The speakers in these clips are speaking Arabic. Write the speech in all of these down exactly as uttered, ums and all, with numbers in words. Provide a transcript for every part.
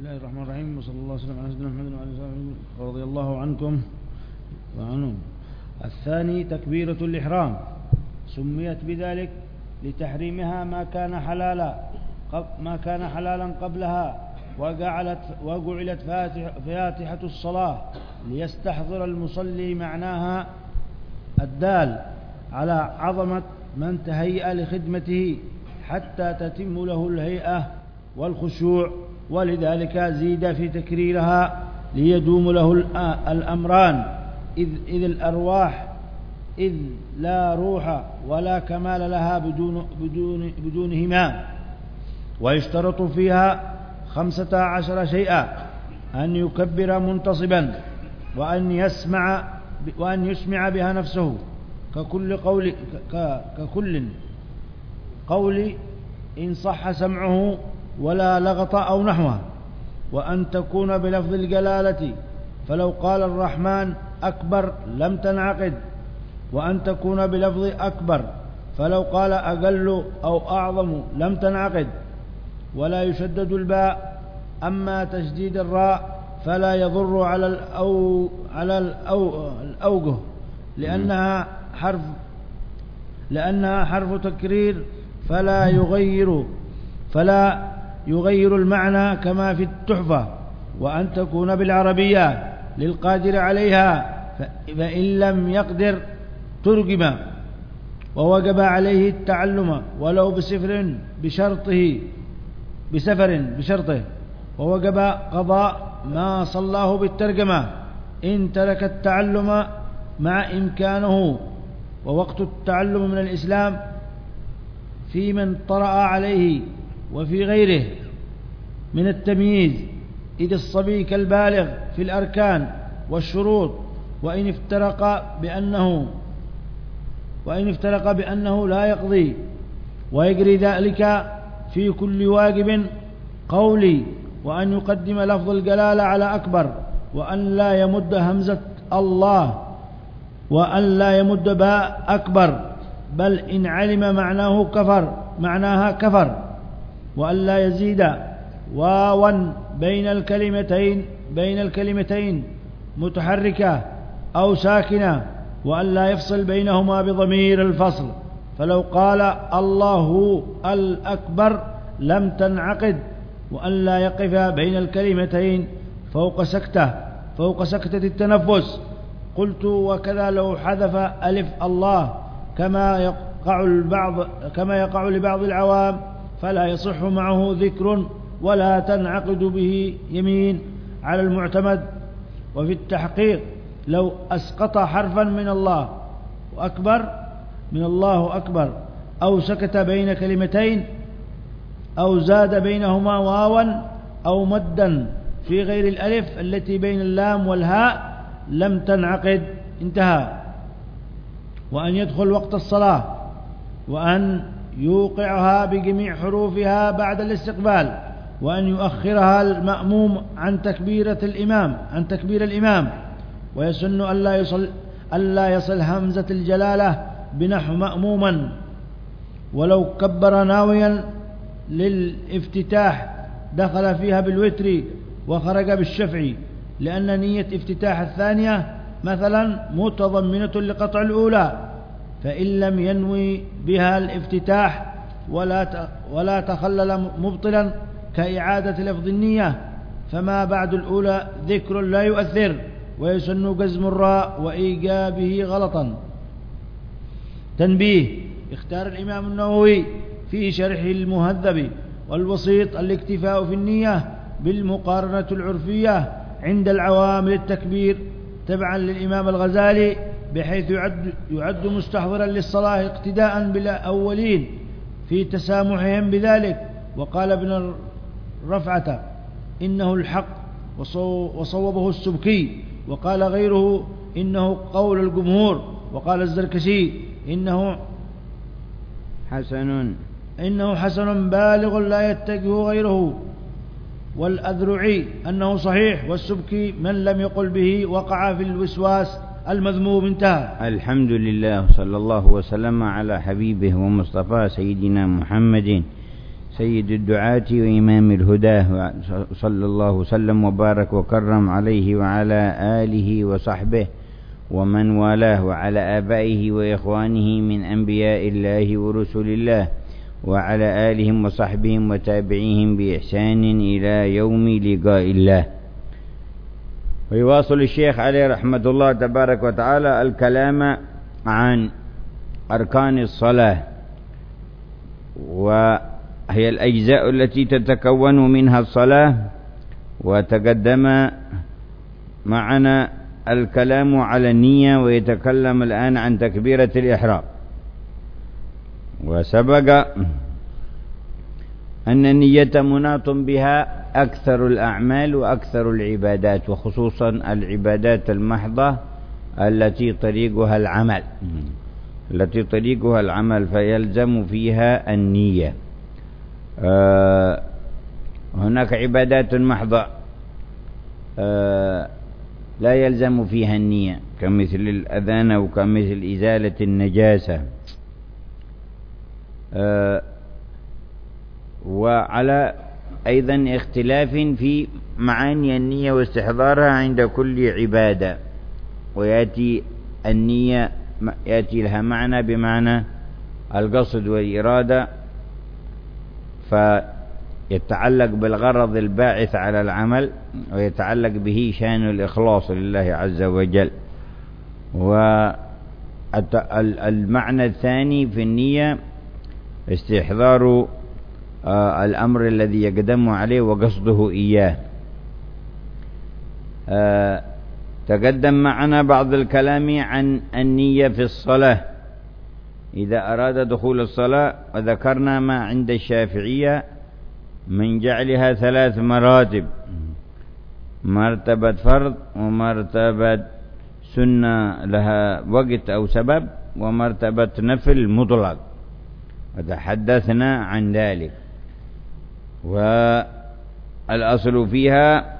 الله الرحمن الرحيم، وصلى الله وسلم على سيدنا محمد وعلى اله وصحبه رضي الله عنكم وعنهم. الثاني تكبيرة الإحرام، سميت بذلك لتحريمها ما كان حلالا ما كان حلالا قبلها، وجعلت وجعلت فاتحة الصلاة ليستحضر المصلي معناها الدال على عظمة من تهيأ لخدمته حتى تتم له الهيئة والخشوع، ولذلك زيد في تكريرها ليدوم له الأمران، إذ, إذ الأرواح إذ لا روح ولا كمال لها بدون بدون بدونهما. ويشترط فيها خمسة عشر شيئا: أن يكبر منتصبا، وأن يسمع وأن يسمع بها نفسه ككل قول ككل قول إن صح سمعه ولا لغط أو نحوه، وأن تكون بلفظ الجلالة، فلو قال الرحمن أكبر لم تنعقد، وأن تكون بلفظ أكبر، فلو قال أقل أو أعظم لم تنعقد، ولا يشدد الباء. أما تشديد الراء فلا يضر على الأو على الأو الأوجه لأنها حرف لأنها حرف تكرير، فلا يغير فلا يغير المعنى كما في التحفة. وأن تكون بالعربية للقادر عليها، فإن لم يقدر ترجم، ووجب عليه التعلم ولو بسفر بشرطه بسفر بشرطه ووجب قضاء ما صلاه بالترجمة إن ترك التعلم مع إمكانه. ووقت التعلم من الإسلام في من طرأ عليه وفي غيره من التمييز، إذ الصبي كالبالغ في الأركان والشروط، وإن افترق بأنه وإن افترق بأنه لا يقضي، ويجري ذلك في كل واجب قولي. وأن يقدم لفظ الجلالة على أكبر، وأن لا يمد همزة الله، وأن لا يمد باء أكبر، بل إن علم معناه كفر معناها كفر. وأن لا يزيد واوا بين الكلمتين بين الكلمتين متحركة أو ساكنة، وأن لا يفصل بينهما بضمير الفصل، فلو قال الله الأكبر لم تنعقد. وأن لا يقف بين الكلمتين فوق سكتة فوق سكتة التنفس. قلت: وكذا لو حذف ألف الله كما يقع البعض كما يقع لبعض العوام، فلا يصح معه ذكر ولا تنعقد به يمين على المعتمد. وفي التحقيق لو أسقط حرفا من الله أكبر من الله أكبر، أو سكت بين كلمتين، أو زاد بينهما واوا أو مدا في غير الألف التي بين اللام والهاء، لم تنعقد. انتهى. وأن يدخل وقت الصلاة، وأن يوقعها بجميع حروفها بعد الاستقبال، وأن يؤخرها المأموم عن تكبيرة الإمام عن تكبير الإمام. ويسن ألا يصل ألا يصل همزة الجلالة بنحو مأموما، ولو كبر ناويا للافتتاح دخل فيها بالوتر وخرج بالشفع، لأن نية افتتاح الثانية مثلا متضمنة لقطع الأولى، فإن لم ينوي بها الافتتاح ولا ولا تخلل مبطلا كإعادة لفظ النية، فما بعد الأولى ذكر لا يؤثر. ويسن جزم الراء وإيجابه غلطا. تنبيه: اختار الإمام النووي في شرحه المهذب والبسيط الاكتفاء في النية بالمقارنة العرفية عند العوام للتكبير تبعا للإمام الغزالي، بحيث يعد, يعد مستحضرا للصلاة اقتداء بالأولين في تسامحهم بذلك. وقال ابن رفعة إنه الحق، وصوبه السبكي. وقال غيره إنه قول الجمهور. وقال الزركشي إنه حسن إنه حسن بالغ لا يتجه غيره. والأذرعي أنه صحيح. والسبكي من لم يقل به وقع في الوسواس المذموم. انتهى. الحمد لله، صلى الله وسلم على حبيبه ومصطفى سيدنا محمد سيد الدعاة وإمام الهدى، صلى الله وسلم وبارك وكرم عليه وعلى آله وصحبه ومن والاه وعلى آبائه وإخوانه من أنبياء الله ورسل الله وعلى آلهم وصحبهم وتابعيهم بإحسان إلى يوم لقاء الله. ويواصل الشيخ عليه رحمة الله تبارك وتعالى الكلام عن أركان الصلاة، وهي الأجزاء التي تتكون منها الصلاة. وتقدم معنا الكلام على النية، ويتكلم الآن عن تكبيرة الإحرام. وسبق أن النية مناط بها أكثر الأعمال وأكثر العبادات، وخصوصا العبادات المحضة التي طريقها العمل التي طريقها العمل فيلزم فيها النية. آه هناك عبادات محضة آه لا يلزم فيها النية، كمثل الأذان وكمثل إزالة النجاسة. آه وعلى أيضا اختلاف في معاني النية واستحضارها عند كل عبادة، ويأتي النية يأتي لها معنى بمعنى القصد والإرادة، فيتعلق بالغرض الباعث على العمل، ويتعلق به شأن الإخلاص لله عز وجل. والمعنى الثاني في النية استحضار آه الأمر الذي يقدم عليه وقصده إياه. آه تقدم معنا بعض الكلام عن النية في الصلاة إذا أراد دخول الصلاة، وذكرنا ما عند الشافعية من جعلها ثلاث مراتب: مرتبة فرض، ومرتبة سنة لها وقت أو سبب، ومرتبة نفل مطلق، وتحدثنا عن ذلك. والأصل فيها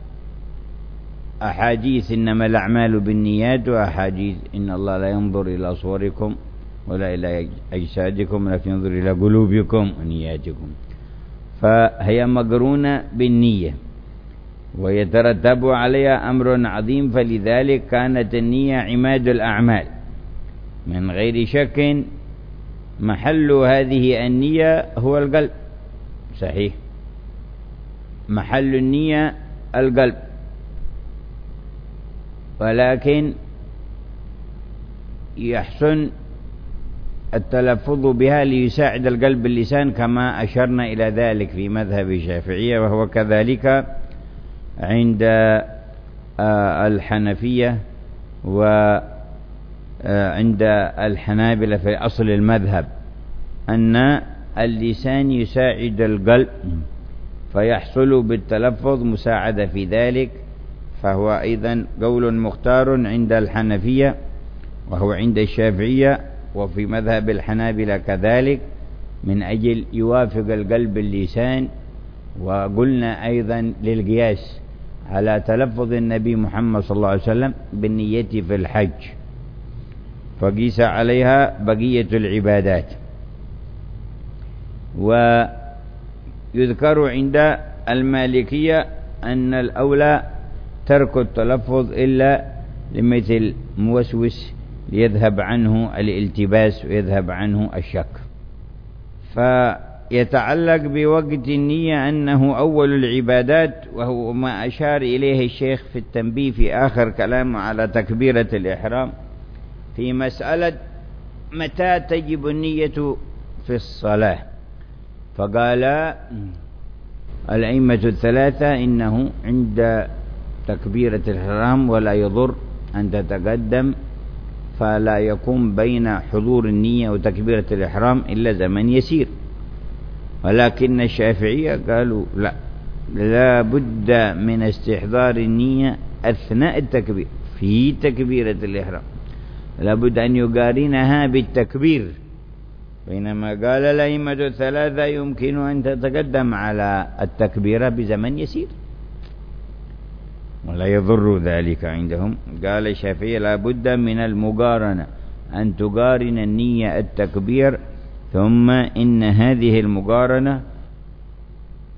أحاديث إنما الأعمال بالنيات، وأحاديث إن الله لا ينظر إلى صوركم ولا إلى أجسادكم لكن ينظر إلى قلوبكم ونياتكم، فهي مقرونة بالنية ويترتب عليها أمر عظيم. فلذلك كانت النية عماد الأعمال من غير شك. محل هذه النية هو القلب، صحيح، محل النية القلب، ولكن يحسن التلفظ بها ليساعد القلب اللسان، كما أشرنا إلى ذلك في مذهب الشافعية، وهو كذلك عند الحنفية وعند الحنابلة في أصل المذهب، أن اللسان يساعد القلب فيحصل بالتلفظ مساعدة في ذلك. فهو أيضا قول مختار عند الحنفية، وهو عند الشافعية وفي مذهب الحنابلة كذلك، من أجل يوافق القلب اللسان. وقلنا أيضا للقياس على تلفظ النبي محمد صلى الله عليه وسلم بالنية في الحج، فقيس عليها بقية العبادات. ويذكر عند المالكية أن الأولى ترك التلفظ إلا لمثل موسوس ليذهب عنه الالتباس ويذهب عنه الشك. فيتعلق بوقت النية أنه أول العبادات، وهو ما أشار إليه الشيخ في التنبيه في آخر كلامه على تكبيرة الإحرام في مسألة متى تجب النية في الصلاة. فقال الأئمة الثلاثة إنه عند تكبيرة الإحرام، ولا يضر أن تتقدم، فلا يكون بين حضور النية وتكبيرة الإحرام إلا زمن يسير. ولكن الشافعية قالوا لا، لا بد من استحضار النية أثناء التكبير في تكبيرة الإحرام، لا بد أن يقارنها بالتكبير، بينما قال الأئمة الثلاثة يمكن أن تتقدم على التكبيرة بزمن يسير ولا يضر ذلك عندهم. قال الشافعي لا بد من المقارنة، أن تقارن النية التكبير، ثم إن هذه المقارنة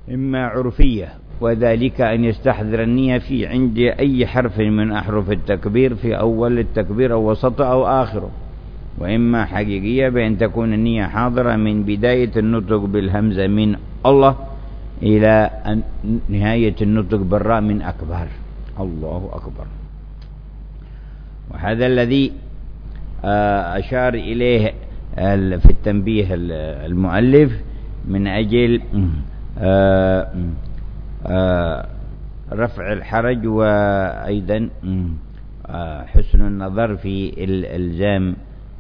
إما عرفية، وذلك أن يستحضر النية في عند أي حرف من أحرف التكبير في أول التكبير أو وسطه أو آخره، وإما حقيقية بأن تكون النية حاضرة من بداية النطق بالهمزة من الله إلى نهاية النطق بالراء من أكبر، الله أكبر. وهذا الذي أشار إليه في التنبيه المؤلف من أجل رفع الحرج، وأيضا حسن النظر في الإلزام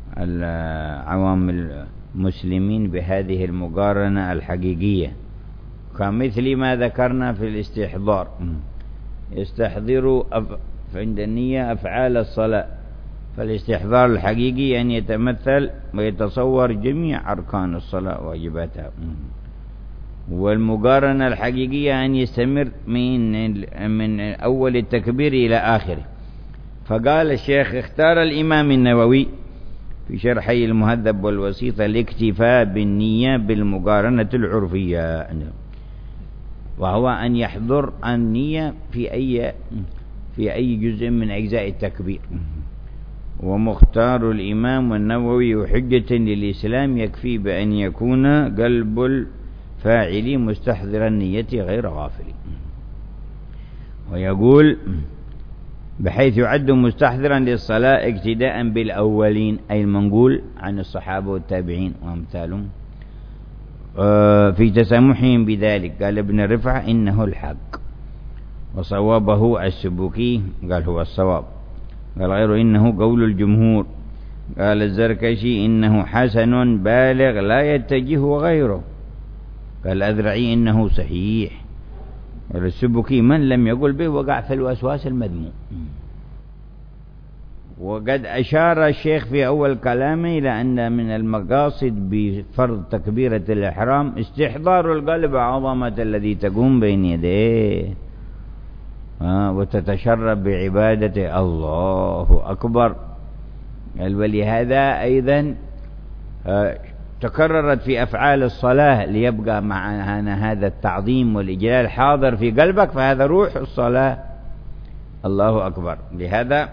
عوام المسلمين بهذه المقارنة الحقيقية، كمثل ما ذكرنا في الاستحضار. يستحضروا عند النية أفعال الصلاة، فالاستحضار الحقيقي أن يتمثل ويتصور جميع أركان الصلاة واجباتها، والمقارنة الحقيقية أن يستمر من من أول التكبير إلى آخره. فقال الشيخ: اختار الإمام النووي في شرحي المهذب والوسيط الاكتفاء بالنية بالمقارنة العرفية، وهو أن يحضر النية في أي في أي جزء من أجزاء التكبير. ومختار الإمام النووي حجة للإسلام يكفي بأن يكون قلب الفاعل مستحضر النية غير غافل. ويقول: بحيث يعد مستحضرا للصلاة اقتداء بالأولين، أي المنقول عن الصحابة والتابعين وأمثالهم في تسامحهم بذلك. قال ابن رفعة: إنه الحق. وصوابه السبكي قال هو الصواب. قال غيره: إنه قول الجمهور. قال الزركشي: إنه حسن بالغ لا يتجه غيره. قال الأذرعي: إنه صحيح. قال السبكي: من لم يقل به وقع في الوسواس المذموم. وقد أشار الشيخ في أول كلامه إلى أن من المقاصد بفرض تكبيرة الإحرام استحضار القلب عظمة الذي تقوم بين يديه آه وتتشرب بعبادته، الله أكبر. ولهذا أيضا آه تكررت في أفعال الصلاة ليبقى معنا هذا التعظيم والإجلال حاضر في قلبك، فهذا روح الصلاة، الله أكبر. لهذا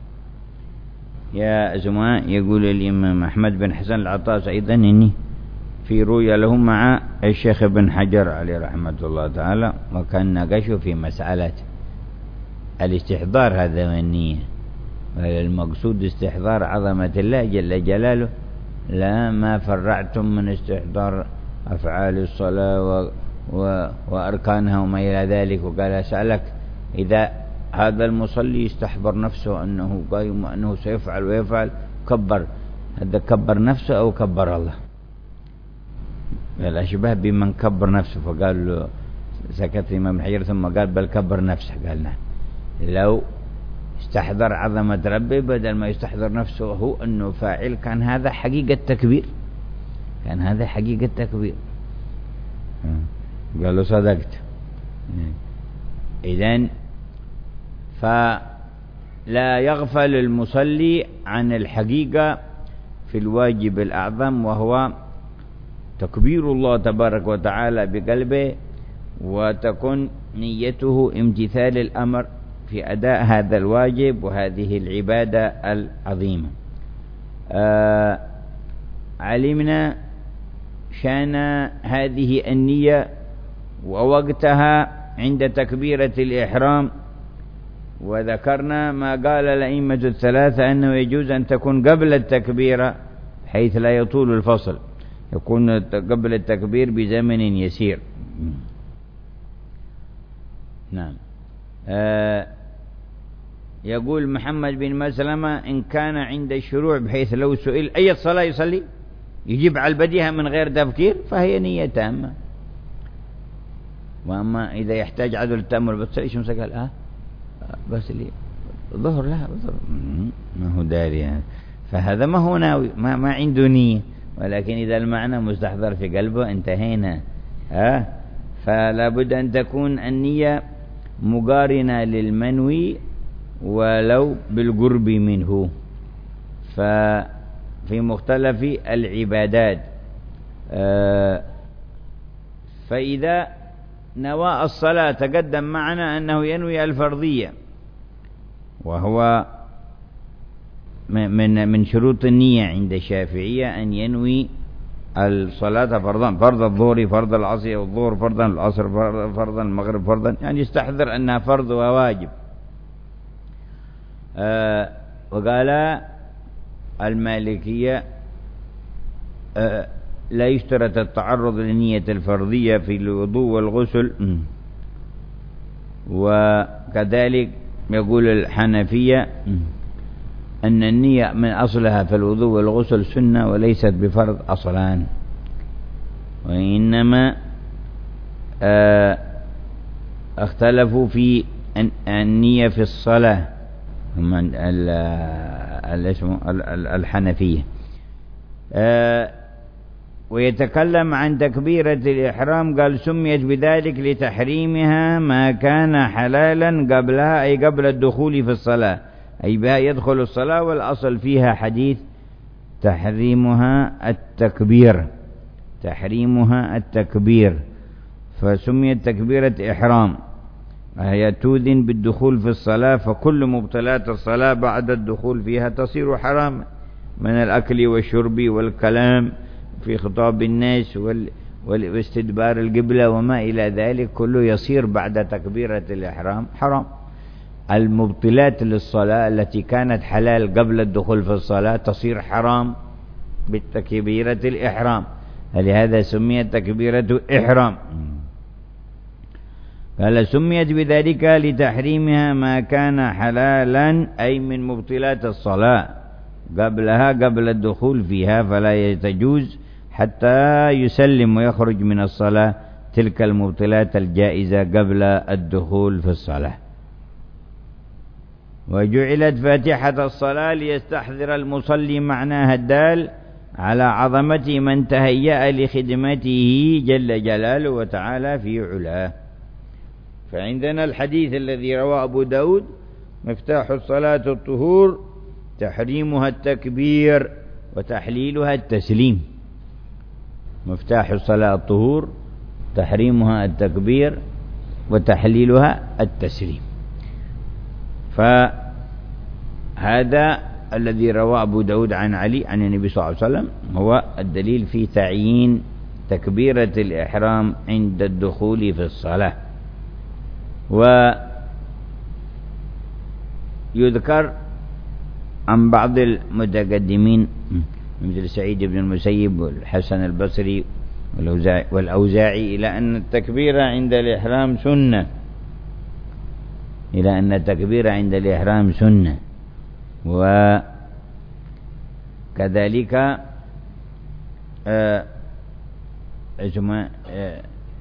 يا زملاء يقول الإمام أحمد بن حسن العطاس أيضا إني في رؤيا له مع الشيخ ابن حجر عليه رحمة الله تعالى، وكان ناقشه في مسألة الاستحضار هذا والنية. المقصود استحضار عظمة الله جل جلاله، لا ما فرعتم من استحضار أفعال الصلاة و... و... وأركانها وما إلى ذلك. وقال: أسألك إذا هذا المصلي يستحضر نفسه أنه قائم وأنه سيفعل ويفعل، كبر، هذا كبر نفسه أو كبر الله؟ قال: أشبه بمن كبر نفسه. فقال له سكت الإمام حجر ثم قال: بل كبر نفسه. قال: نعم، لو استحضر عظمة ربه بدل ما يستحضر نفسه هو أنه فاعل، كان هذا حقيقة تكبير، كان هذا حقيقة تكبير. قال له: صدقت. إذن فلا يغفل المصلي عن الحقيقة في الواجب الأعظم، وهو تكبير الله تبارك وتعالى بقلبه، وتكون نيته امتثال الأمر في أداء هذا الواجب وهذه العبادة العظيمة. آه علمنا شان هذه النية ووقتها عند تكبيرة الإحرام، وذكرنا ما قال الأئمة الثلاثة أنه يجوز أن تكون قبل التكبيرة حيث لا يطول الفصل، يكون قبل التكبير بزمن يسير. نعم. آه يقول محمد بن مسلمة: إن كان عند الشروع بحيث لو سئل أي صلاة يصلي يجيب على البديهة من غير تفكير فهي نية تامة. وأما إذا يحتاج عدل التأمل بس إيش مسك قال آه بس لي ظهر لها ظهر ما هو داري يعني. فهذا ما هو ناوي، ما, ما عنده نية، ولكن إذا المعنى مستحضر في قلبه انتهينا. آه فلا بد أن تكون النية مقارنة للمنوي ولو بالقرب منه. ففي مختلف العبادات آه فإذا نوى الصلاة تقدم معنا أنه ينوي الفرضية، وهو من من شروط النية عند الشافعية أن ينوي الصلاة فرضا، فرض الظهر، فرض العصر، والظهر فرضا، العصر فرضا، المغرب فرضا، يعني يستحضر أنها فرض وواجب. آه وقال المالكية آه لا يشترط التعرض لنية الفرضية في الوضوء والغسل، وكذلك يقول الحنفية أن النية من أصلها في الوضوء والغسل سنة وليست بفرض أصلان، وإنما آه اختلفوا في النية في الصلاة من الحنفية. آه ويتكلم عن تكبيرة الإحرام، قال سميت بذلك لتحريمها ما كان حلالا قبلها، أي قبل الدخول في الصلاة، أي بها يدخل الصلاة، والأصل فيها حديث تحريمها التكبير، تحريمها التكبير، فسميت تكبيرة إحرام، وهي توذن بالدخول في الصلاة، فكل مبطلات الصلاة بعد الدخول فيها تصير حرام، من الأكل والشرب والكلام في خطاب الناس والاستدبار القبلة وما إلى ذلك، كله يصير بعد تكبيرة الإحرام حرام. المبطلات للصلاة التي كانت حلال قبل الدخول في الصلاة تصير حرام بالتكبيرة الإحرام، لهذا سميت تكبيرة إحرام. قال سميت بذلك لتحريمها ما كان حلالا، أي من مبطلات الصلاة قبلها، قبل الدخول فيها، فلا تجوز حتى يسلم ويخرج من الصلاة تلك المبطلات الجائزة قبل الدخول في الصلاة. وجعلت فاتحة الصلاة ليستحضر المصلي معناها الدال على عظمة من تهيأ لخدمته جل جلاله وتعالى في علاه. فعندنا الحديث الذي رواه أبو داود: مفتاح الصلاة الطهور، تحريمها التكبير وتحليلها التسليم. مفتاح الصلاة الطهور، تحريمها التكبير وتحليلها التسليم. فهذا الذي رواه أبو داود عن علي عن النبي صلى الله عليه وسلم هو الدليل في تعيين تكبيرة الإحرام عند الدخول في الصلاة. ويذكر عن بعض المتقدمين مثل سعيد بن المسيب والحسن البصري والأوزاعي إلى أن التكبير عند الإحرام سنة، إلى أن التكبير عند الإحرام سنة. وكذلك آه اسمه آه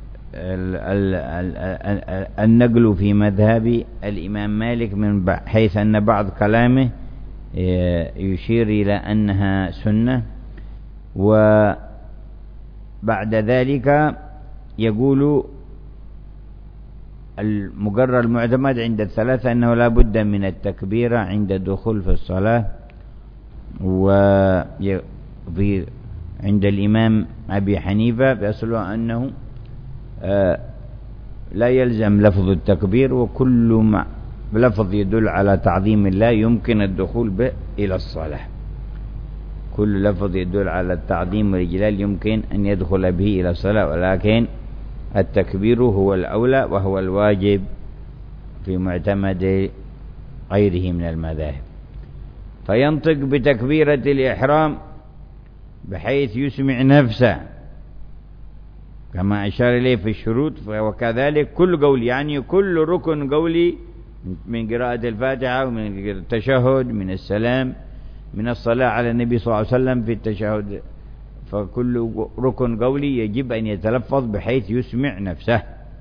النقل في مذهب الإمام مالك من حيث أن بعض كلامه يشير إلى أنها سنة، وبعد ذلك يقول المقرر المعتمد عند الثلاثة أنه لا بد من التكبير عند الدخول في الصلاة. وفي عند الإمام أبي حنيفة بيصله أنه لا يلزم لفظ التكبير، وكل ما لفظ يدل على تعظيم الله يمكن الدخول به إلى الصلاة، كل لفظ يدل على التعظيم والإجلال يمكن أن يدخل به إلى الصلاة، ولكن التكبير هو الأولى وهو الواجب في معتمد غيره من المذاهب. فينطق بتكبيرة الإحرام بحيث يسمع نفسه كما أشار إليه في الشروط، وكذلك كل قول، يعني كل ركن قولي من قراءة الفاتحة ومن التشهد، من السلام، من الصلاة على النبي صلى الله عليه وسلم في التشهد، فكل ركن قولي يجب أن يتلفظ بحيث يسمع نفسه.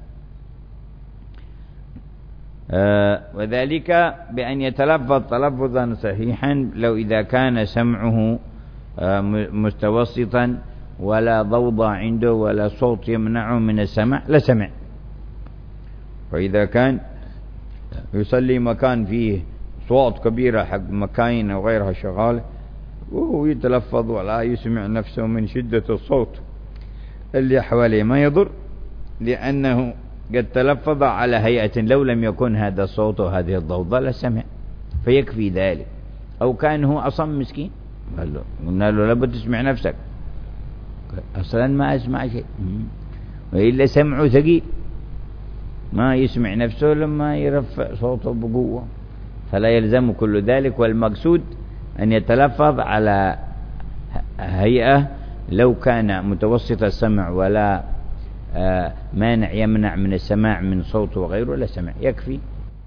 آه وذلك بأن يتلفظ تلفظا صحيحا، لو إذا كان سمعه آه متوسطا ولا ضوضاء عنده ولا صوت يمنعه من السمع لسمع. وإذا كان يصلي مكان فيه صوت كبيرة حق مكاين أو غيرها شغال وهو يتلفظ ولا يسمع نفسه من شدة الصوت اللي حواليه ما يضر، لأنه قد تلفظ على هيئة لو لم يكن هذا الصوت وهذه الضوضاء لسمع، فيكفي ذلك. أو كان هو أصم مسكين، قال له قلنا له لابد تسمع نفسك، أصلا ما أسمع شيء، وإلا سمعه ثقيل ما يسمع نفسه لما يرفع صوته بقوة، فلا يلزم كل ذلك. والمقصود أن يتلفظ على هيئة لو كان متوسط السمع ولا مانع يمنع من السماع من صوت وغيره لا سمع، يكفي.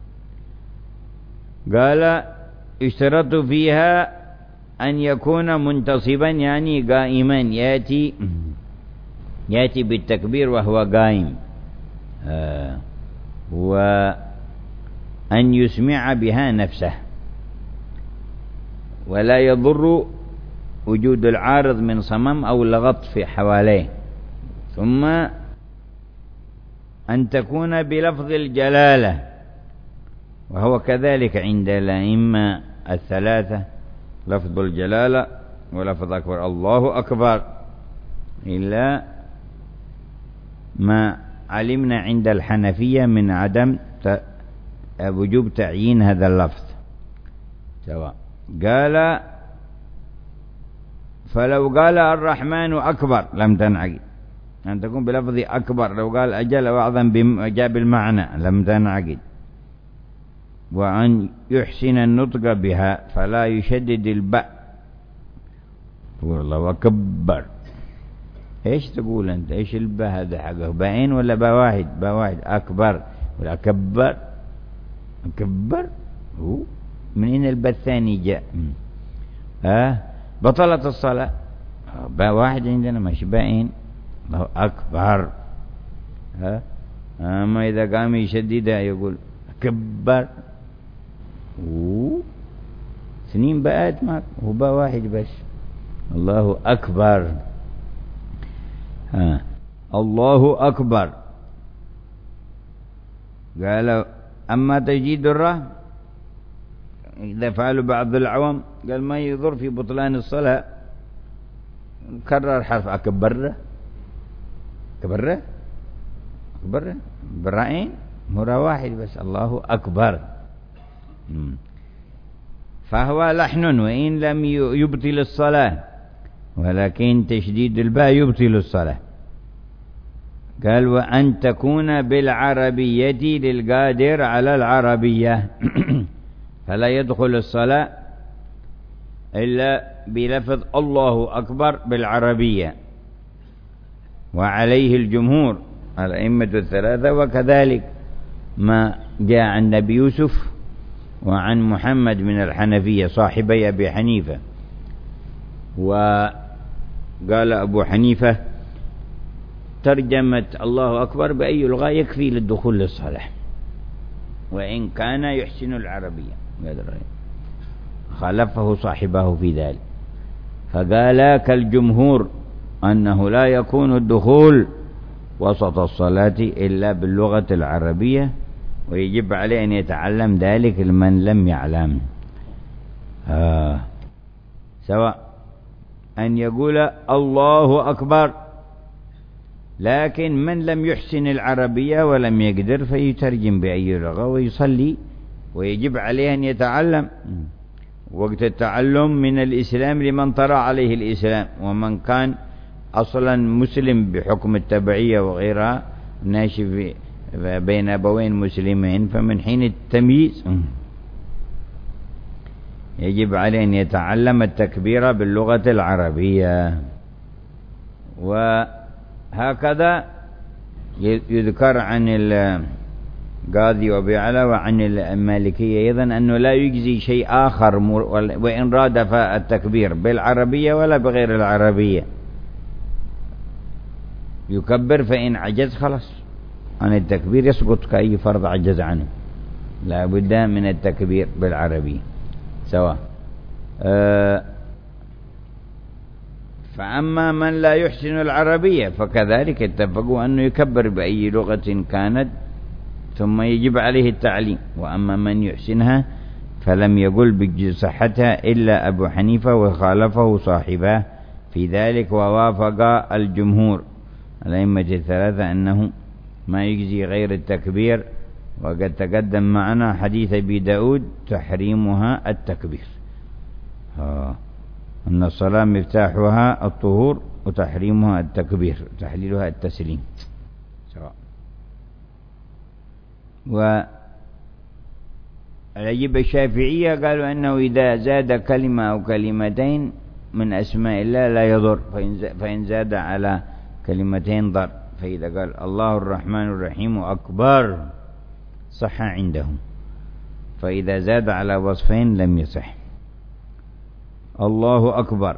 قال اشترط فيها أن يكون منتصبا، يعني قائما، يأتي يأتي بالتكبير وهو قائم، آه وأن يسمع بها نفسه، ولا يضر وجود العارض من صمم أو لغط في حواليه. ثم أن تكون بلفظ الجلالة، وهو كذلك عند الأئمة الثلاثة، لفظ الجلالة ولفظ أكبر الله أكبر، إلا ما علمنا عند الحنفية من عدم وجوب تعيين هذا اللفظ سواء. قال فلو قال الرحمن أكبر لم تنعقد، أن تكون بلفظ أكبر. لو قال أجل وأعظم جاب المعنى لم تنعقد. وأن يحسن النطق بها فلا يشدد الباء، تقول الله أكبر. إيش تقول أنت؟ إيش الباء هذا حقه؟ باءين ولا باء واحد؟ باء واحد. أكبر ولا أكبر؟ أكبر هو من هنا الباء الثاني جاء. ها أه؟ بطلت الصلاة، باء واحد عندنا مش باءين. الله أكبر. ها أه؟ أما إذا قام يشددها يقول أكبر. أوه. سنين بقات معك وباء واحد بس. الله أكبر. ها الله أكبر. قال أما تجديد الراء إذا فعلوا بعض العوام قال ما يضر في بطلان الصلاة، كرر حرف أكبر أكبر أكبر بالرأين مرة واحد بس. الله أكبر. فهو لحن وإن لم يبطل الصلاة، ولكن تشديد الباء يبطل الصلاة. قال وأن تكون بالعربية للقادر على العربية فلا يدخل الصلاة إلا بلفظ الله أكبر بالعربية، وعليه الجمهور الأئمة الثلاثة، وكذلك ما جاء عن نبي يوسف وعن محمد من الحنفية صاحبي أبي حنيفة. وقال أبو حنيفة ترجمة الله أكبر بأي لغة يكفي للدخول للصلاة وإن كان يحسن العربية. خالفه صاحبه في ذلك، فقال كالجمهور أنه لا يكون الدخول وسط الصلاة إلا باللغة العربية، ويجب عليه أن يتعلم ذلك لمن لم يعلم. آه. سواء أن يقول الله أكبر، لكن من لم يحسن العربية ولم يقدر فيترجم بأي لغة ويصلي، ويجب عليه أن يتعلم. وقت التعلم من الإسلام لمن طرأ عليه الإسلام، ومن كان أصلا مسلم بحكم التبعية وغيرها ناشف بين أبوين مسلمين، فمن حين التمييز يجب عليه أن يتعلم التكبير باللغة العربية. وهكذا يذكر عن القاضي وأبي يعلى وعن المالكية أيضا أنه لا يجزي شيء آخر وإن رادف التكبير بالعربية ولا بغير العربية، يكبر فإن عجز خلاص عن التكبير يسقط كأي فرض عجز عنه، لا بد من التكبير بالعربية سواء. أه فأما من لا يحسن العربية فكذلك اتفقوا أنه يكبر بأي لغة كانت، ثم يجب عليه التعليم. وأما من يحسنها فلم يقل بصحتها إلا أبو حنيفة، وخالفه صاحبه في ذلك، ووافق الجمهور الأئمة الثلاثة أنه ما يجزي غير التكبير. وقد تقدم معنا حديث أبي داود تحريمها التكبير، أن الصلاة مفتاحها الطهور وتحريمها التكبير، تحليلها التسليم سواء. والعجيب الشافعية قالوا أنه إذا زاد كلمة أو كلمتين من أسماء الله لا يضر، فإن زاد على كلمتين ضر. فإذا قال الله الرحمن الرحيم أكبر صح عندهم، فإذا زاد على وصفين لم يصح. الله أكبر.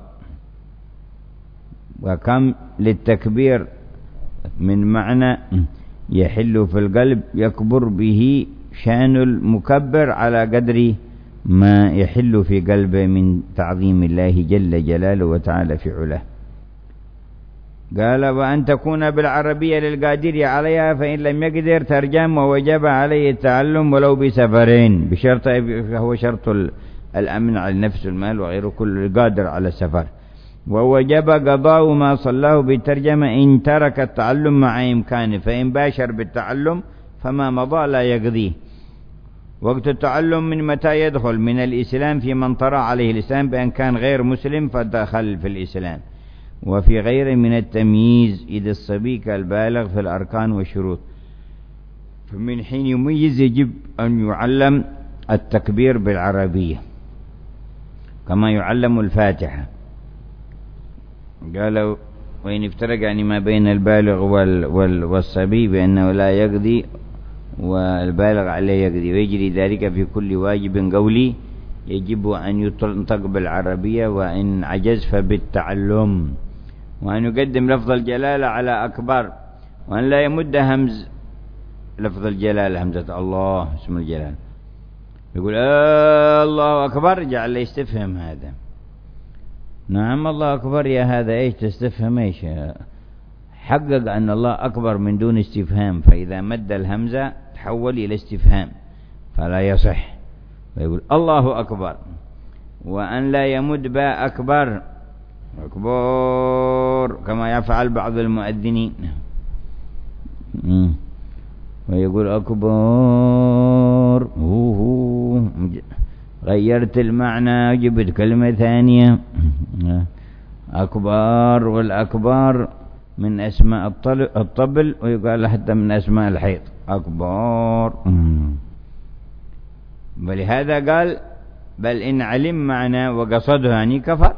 وكم للتكبير من معنى يحل في القلب يكبر به شأن المكبر على قدر ما يحل في قلبه من تعظيم الله جل جلاله وتعالى في علاه. قال وأن تكون بالعربية للقادر عليها، فإن لم يقدر ترجم ووجب عليه التعلم ولو بسفرين، بشرط هو شرط الأمن على النفس والمال وغيره كل قادر على السفر. ووجب قضاء ما صلاه بالترجمة إن ترك التعلم مع إمكانه، فإن باشر بالتعلم فما مضى لا يقضيه. وقت التعلم من متى يدخل؟ من الإسلام في من طرأ عليه الإسلام بأن كان غير مسلم فدخل في الإسلام، وفي غير من التمييز إذا الصبي كالبالغ في الأركان والشروط. فمن حين يميز يجب أن يعلم التكبير بالعربية كما يعلم الفاتحة. قالوا وإن افترق يعني ما بين البالغ وال وال والصبي بأنه لا يقضي والبالغ عليه يقضي، ويجري ذلك في كل واجب قولي يجب أن ينطق بالعربية، وإن عجز فبالتعلم. وأن يقدم لفظ الجلالة على أكبر، وأن لا يمد همز لفظ الجلالة همزة الله اسم الجلالة. يقول آه الله أكبر جعل يستفهم هذا. نعم الله أكبر يا هذا إيش تستفهم إيش؟ حقق أن الله أكبر من دون استفهام، فإذا مد الهمزة تحول إلى استفهام فلا يصح. فيقول الله أكبر. وأن لا يمد باء أكبر أكبر كما يفعل بعض المؤذنين، ويقول أكبر هو غيرت المعنى جبت كلمة ثانية. أكبر، والأكبر من أسماء الطبل، ويقال حتى من أسماء الحيض أكبر. ولهذا قال بل إن علم معنى وقصده يعني كفر،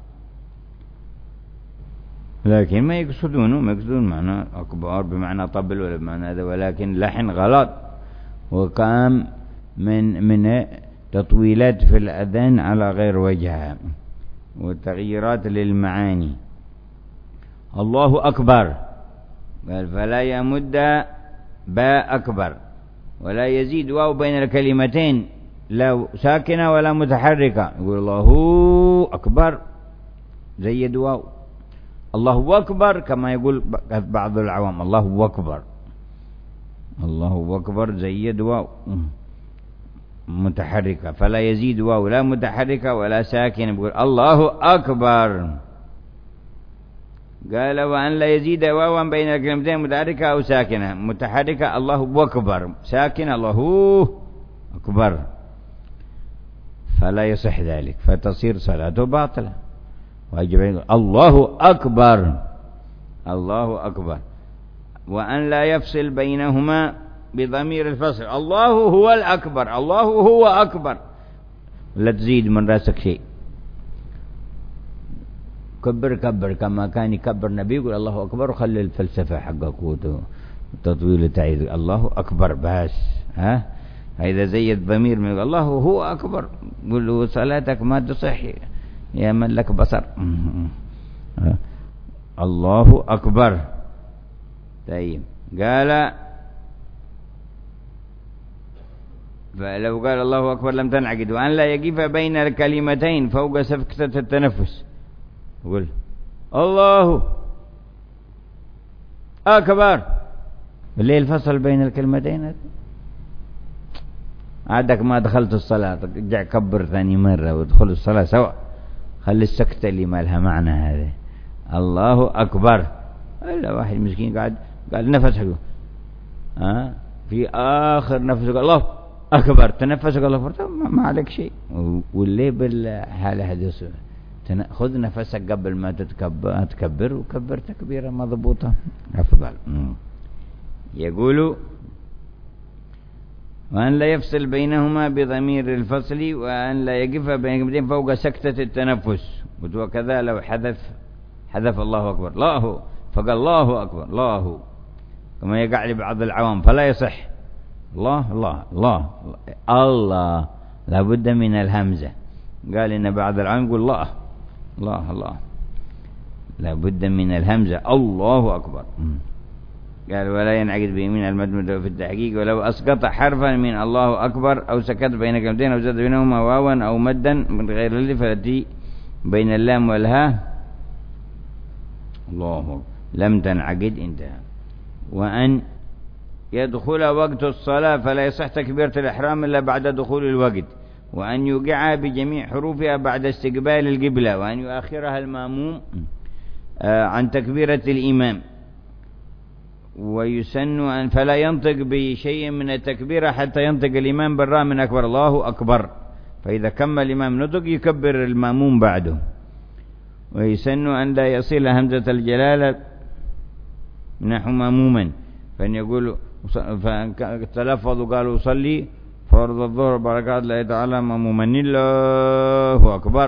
لكن ما يقصدونه ما يقصدون معنى أكبر بمعنى طبل ولا بمعنى هذا، ولكن لحن غلط وكام من من تطويلات في الأذان على غير وجهها وتغييرات للمعاني. الله أكبر قال فلا يمد باء أكبر ولا يزيد واو بين الكلمتين لا ساكنة ولا متحركة. يقول الله أكبر زيد واو، الله أكبر كما يقول بعض العوام الله أكبر، الله أكبر زيد واو متحركة، فلا يزيد واو لا متحركة ولا ساكنة. يقول الله أكبر. قال وأن لا يزيد واوا بين الكلمتين متحركة أو ساكنة. متحركة الله أكبر، ساكنة الله أكبر، فلا يصح ذلك فتصير صلاته باطلة. واجب الله أكبر الله أكبر. وأن لا يفصل بينهما بضمير الفصل، الله هو الأكبر الله هو أكبر، لا تزيد من رأسك شيء. كبر كبر كما كان يكبر النبي يقول الله أكبر، وخلي الفلسفة حقك وتطويل تعيد الله أكبر بس. ها إذا زيد ضمير من الله هو أكبر قل له صلاتك ما تصح يا من لك بصر. الله أكبر. طيب قال فلو قال الله أكبر لم تنعقد. وأن لا يقف بين الكلمتين فوق سفكة التنفس. قل الله أكبر، ليه الفصل بين الكلمتين؟ عادك ما دخلت الصلاة رجع كبر ثاني مرة وادخل الصلاة سوا، خلي السكتة اللي ما لها معنى هذا. الله أكبر. إلا واحد مسكين قاعد قال نفس حقه ها في آخر نفسك الله أكبر، تنفسك الله أكبر، ما عليك شيء. واللي بالحالة هذه خذ نفسك قبل ما تتكبر تكبر وكبر تكبيرة مضبوطة أفضل. يقول وأن لا يفصل بينهما بضمير الفصل، وأن لا يقف بين فوق سكتة التنفس. وكذا لو حذف حذف الله أكبر الله فقال الله أكبر الله، كما يقع لبعض العوام فلا يصح الله الله الله الله، لابد من الهمزة. قال إن بعض العوام يقول الله الله الله، لابد من الهمزة الله أكبر. قال ولا ينعقد بيمين المد في التحقيق، ولو أسقط حرفا من الله أكبر أو سكت بين كلمتين أو زاد بينهما واوا أو مدا من غير الألف التي بين اللام والهاء الله لم تنعقد، انتهى. وأن يدخل وقت الصلاة فلا يصح تكبيرة الإحرام إلا بعد دخول الوقت، وأن يوقع بجميع حروفها بعد استقبال القبلة، وأن يؤخرها المأموم عن تكبيرة الإمام. ويسن أن فلا ينطق بشيء من التكبيرة حتى ينطق الإمام بالراء من أكبر الله أكبر، فإذا كمل الإمام نطق يكبر المأموم بعده. ويسن أن لا يصل همزة الجلالة نحو مأموما، فإن يقول فتلفظوا قالوا صلي فرض الظهر بركات الله تعالى مأموما الله أكبر،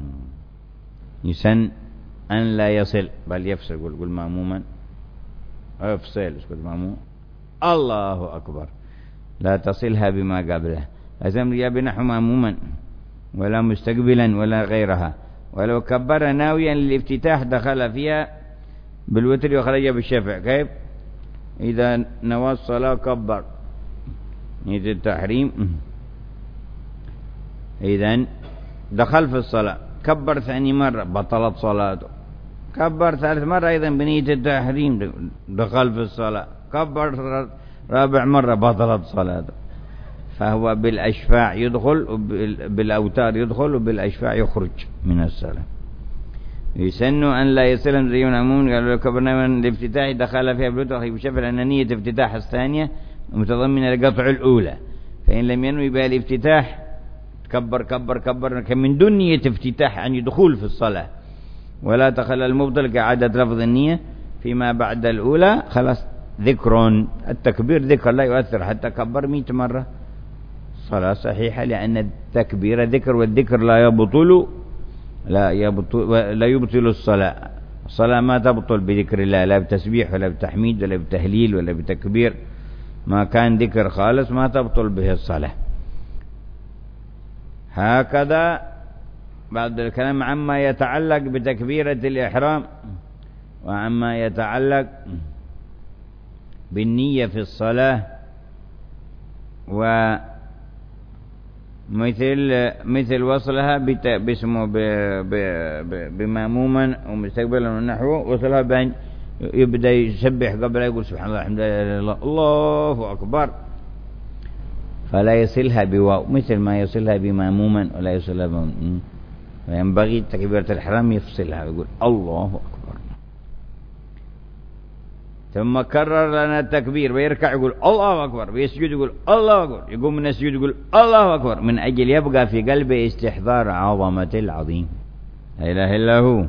يسن أن لا يصل بل يفصل، يقول قل مأموما افصل اسكت مأموم الله أكبر، لا تصلها بما قبله، لازم يا بنحو مأموما ولا مستقبلا ولا غيرها. ولو كبر ناويا للافتتاح دخل فيها بالوتر وخرج بالشفع. كيف؟ إذا نوى الصلاة كبر نية التحريم، إذن دخل في الصلاة كبر ثاني مرة بطلت صلاته، كبر ثالث مرة أيضا بنية التحريم دخل في الصلاة، كبر رابع مرة بطلت صلاته. فهو بالأشفاع يدخل وبالأوتار يدخل وبالأشفاع يخرج من الصلاة. يسن أن لا يصل زي عموما. قالوا لو كبرنا من الافتتاح دخل فيها بلوتر بشفع أن نية افتتاح الثانية متضمنة لقطع الأولى، فإن لم ينوي بها الافتتاح كبر كبر كبر من دون نية افتتاح عن دخول في الصلاة، ولا تخلى المبطل كعادة لفظ النية فيما بعد الأولى. خلاص ذكر التكبير ذكر لا يؤثر حتى كبر مئة مرة، صلاة صحيحة، لأن التكبير ذكر والذكر لا يبطل لا يبطل لا يبطل الصلاة. الصلاة ما تبطل بذكر الله، لا بتسبيح ولا بتحميد ولا بتهليل ولا بتكبير، ما كان ذكر خالص ما تبطل به الصلاة. هكذا بعد الكلام عما يتعلق بتكبيرة الإحرام وعما يتعلق بالنية في الصلاة، ومثل مثل وصلها باسمه بمأموما ومستقبلا ونحوه، وصلها بأن يبدأ يسبح قبل يقول سبحان الله الحمد لله الله أكبر، فلا يصلها بواو مثل ما يصلها بمأموما ولا يصلها بمأموما. فينبغي تكبيرة الإحرام يفصلها ويقول الله أكبر، ثم كرر لنا التكبير ويركع يقول الله أكبر، ويسجد يقول الله أكبر، يقوم من السجود يقول الله أكبر، من أجل يبقى في قلبه استحضار عظمة العظيم لا إله إلا هو.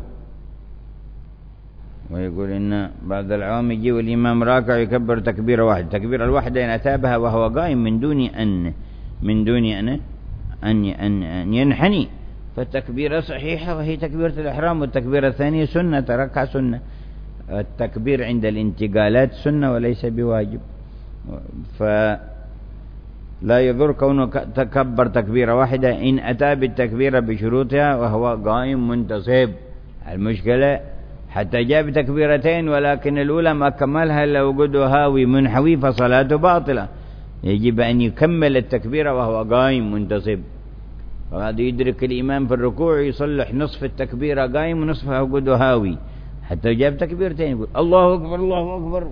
ويقول إن بعض العوام يجي والإمام راكع يكبر تكبيرة واحدة، تكبيرة الواحدة إن أتابها وهو قائم من دون أن من دون أن أن, أن, أن ينحني، فالتكبيرة صحيحة وهي تكبيرة الإحرام، والتكبيرة الثانية سنة تركع سنة. التكبير عند الانتقالات سنة وليس بواجب، فلا يضر كونه تكبر تكبيرة واحدة إن أتى بالتكبيرة بشروطها وهو قائم منتصب. المشكلة حتى جاء بتكبيرتين ولكن الأولى ما كملها لو قد هاوي منحوي فصلاته باطلة، يجب أن يكمل التكبيرة وهو قائم منتصب. فهذا يدرك الإمام في الركوع يصلح نصف التكبيرة قائم ونصفها قد هاوي، حتى جاب تكبيرتين يقول الله أكبر الله أكبر،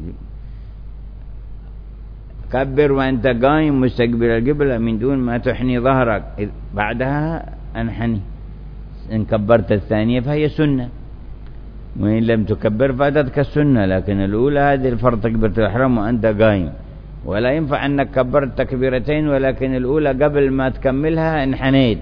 كبر وأنت قائم مستقبل القبلة من دون ما تحني ظهرك، بعدها أنحني. إن كبرت الثانية فهي سنة. وإن لم تكبر فاتتك السنة، لكن الأولى هذه الفرض تكبيرة الإحرام وأنت قايم، ولا ينفع أنك كبرت تكبيرتين ولكن الأولى قبل ما تكملها انحنيت،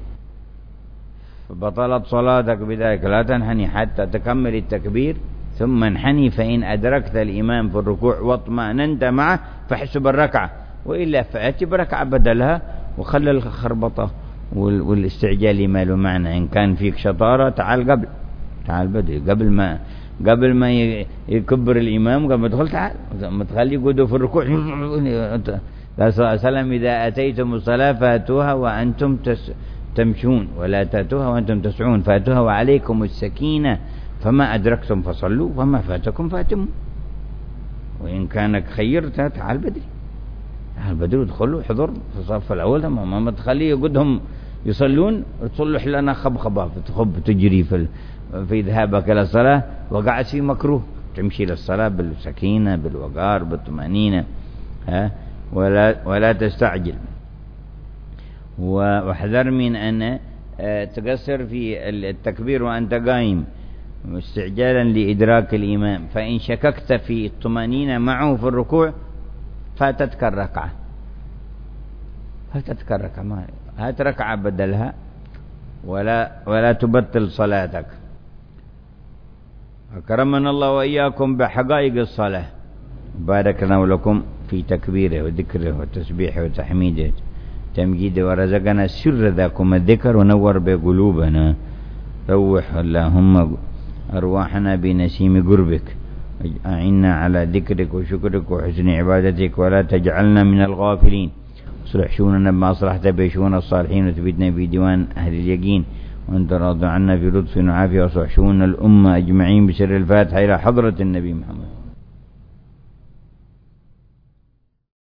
فبطلت صلاتك بذلك. لا تنحني حتى تكمل التكبير ثم انحني، فإن أدركت الإمام في الركوع واطمأننت معه فاحسب الركعة، وإلا فأتي بركعة بدلها وخلي الخربطة والاستعجال ما له معنى. إن كان فيك شطارة تعال قبل، تعال بدري قبل ما قبل ما يكبر الإمام، قبل ما تدخل تعال ما تخلي يقعدوا في الركوع. قال صلى الله عليه وسلم إذا أتيتم الصلاة فأتوها وأنتم تمشون ولا تأتوها وأنتم تسعون، فأتوها وعليكم السكينة، فما أدركتم فصلوا وما فاتكم فاتموا. وإن كانك خيرت تعال بدري، تعال بدري ودخلوا حضور في الصف الأول، ما ما تخلي يقعدهم يصلون تصلح لنا خبخبة تخب تجري في في ذهابك إلى الصلاة، وقعت في مكروه. تمشي للصلاة بالسكينة بالوقار بالطمأنينة، ها ولا ولا تستعجل. واحذر من أن تقصر في التكبير وأنت قائم استعجالا لإدراك الإمام، فإن شككت في الطمأنينة معه في الركوع فاتتك الركعة، فاتتك الركعة، ما هات ركعة بدلها ولا ولا تبطل صلاتك. أكرمنا الله وإياكم بحقائق الصلاة، بارك الله لكم في تكبيره وذكره وتسبيحه وتحميده تمجيده، ورزقنا سر ذاكم الذكر ونور بقلوبنا. روح اللهم أرواحنا بنسيم قربك، أعنا على ذكرك وشكرك وحسن عبادتك، ولا تجعلنا من الغافلين. اصلح شؤوننا بما أصلحت به شؤون الصالحين، وثبتنا في ديوان أهل اليقين، وأنت راض عنا في لطف وعافية، واصلح شؤون الأمة أجمعين بسر الفاتحة إلى حضرة النبي محمد.